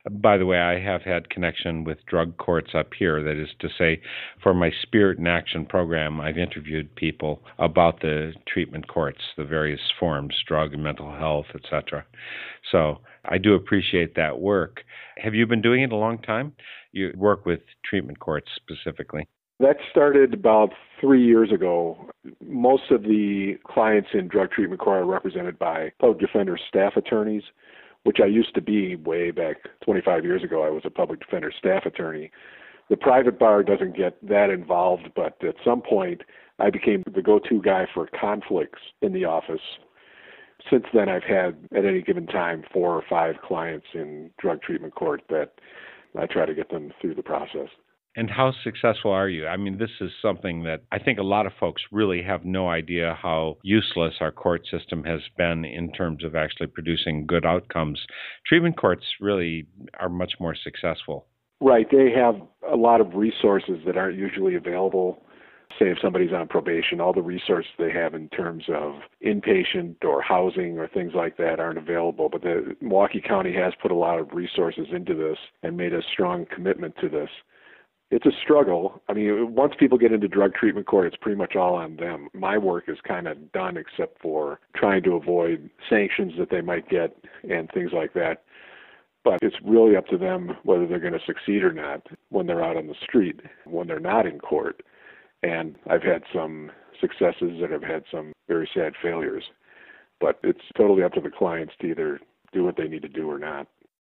By the way, I have had connection with drug courts up here. That is to say, for my Spirit in Action program, I've interviewed people about the treatment courts, the various forms, drug and mental health, etc. So I do appreciate that work. Have you been doing it a long time? You work with treatment courts specifically. That started about 3 years ago. Most of the clients in drug treatment court are represented by public defender staff attorneys, which I used to be way back 25 years ago. I was a public defender staff attorney. The private bar doesn't get that involved, but at some point I became the go-to guy for conflicts in the office. Since then, I've had, at any given time, 4 or 5 clients in drug treatment court that I try to get them through the process. And how successful are you? I mean, this is something that I think a lot of folks really have no idea how useless our court system has been in terms of actually producing good outcomes. Treatment courts really are much more successful. Right. They have a lot of resources that aren't usually available. Say if somebody's on probation, all the resources they have in terms of inpatient or housing or things like that aren't available. But the Milwaukee County has put a lot of resources into this and made a strong commitment to this. It's a struggle. I mean, once people get into drug treatment court, it's pretty much all on them. My work is kind of done except for trying to avoid sanctions that they might get and things like that. But it's really up to them whether they're going to succeed or not when they're out on the street, when they're not in court. And I've had some successes that have had some very sad failures. But it's totally up to the clients to either do what they need to do or not.